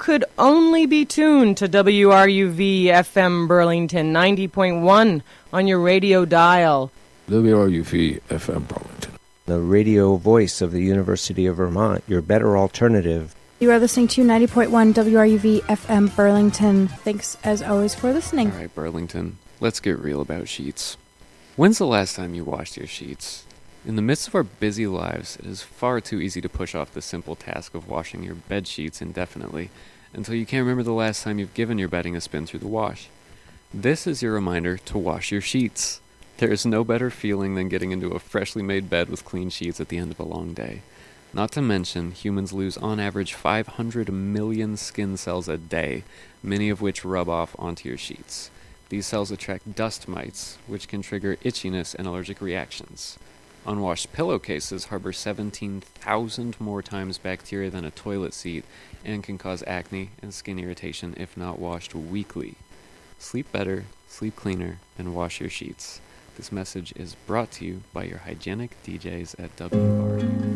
could only be tuned to WRUV FM Burlington 90.1 on your radio dial. WRUV FM Burlington, the radio voice of the University of Vermont, your better alternative. You are listening to 90.1 WRUV FM Burlington. Thanks, as always, for listening. All right, Burlington, let's get real about sheets. When's the last time you washed your sheets? In the midst of our busy lives, it is far too easy to push off the simple task of washing your bed sheets indefinitely until you can't remember the last time you've given your bedding a spin through the wash. This is your reminder to wash your sheets. There is no better feeling than getting into a freshly made bed with clean sheets at the end of a long day. Not to mention, humans lose on average 500 million skin cells a day, many of which rub off onto your sheets. These cells attract dust mites, which can trigger itchiness and allergic reactions. Unwashed pillowcases harbor 17,000 more times bacteria than a toilet seat and can cause acne and skin irritation if not washed weekly. Sleep better, sleep cleaner, and wash your sheets. This message is brought to you by your hygienic DJs at WRUV.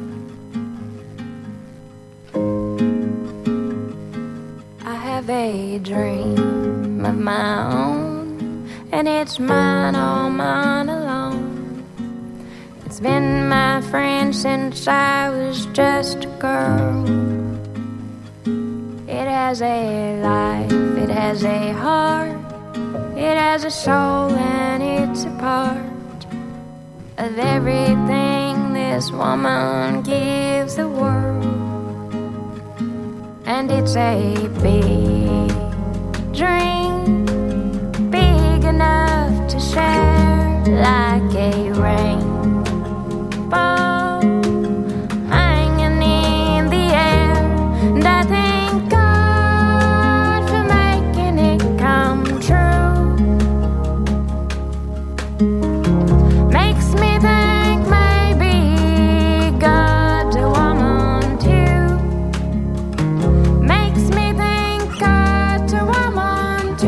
I have a dream of my own, and it's mine, all mine alone. It's been my friend since I was just a girl. It has a life, it has a heart, it has a soul, and it's a part of everything this woman gives the world. And it's a big dream, big enough to share, like a rainbow hanging in the air. And I thank God for making it come true. Makes me think maybe God's a woman too. Makes me think God's a woman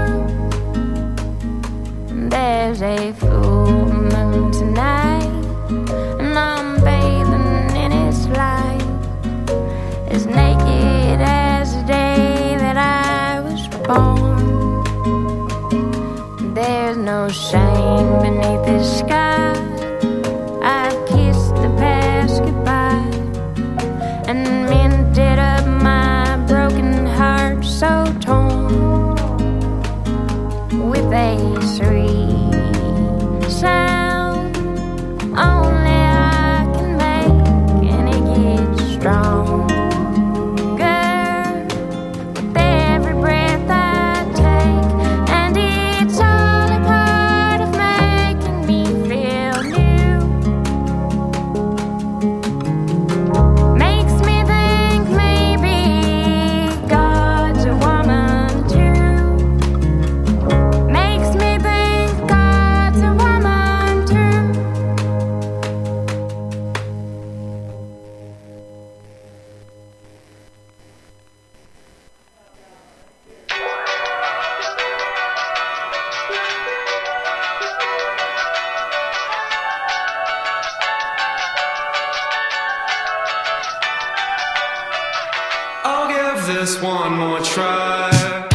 too. There's a full moon tonight, and I'm bathing in its light, as naked as the day that I was born. There's no shame beneath this sky. I've kissed the past goodbye and mended up my broken heart so torn with a sweet sound only I can make, and it gets stronger with every breath I take, and it's all a part of making me feel new. Makes me think maybe God's a woman too. Makes me think God's a woman too. I'll give this one more try.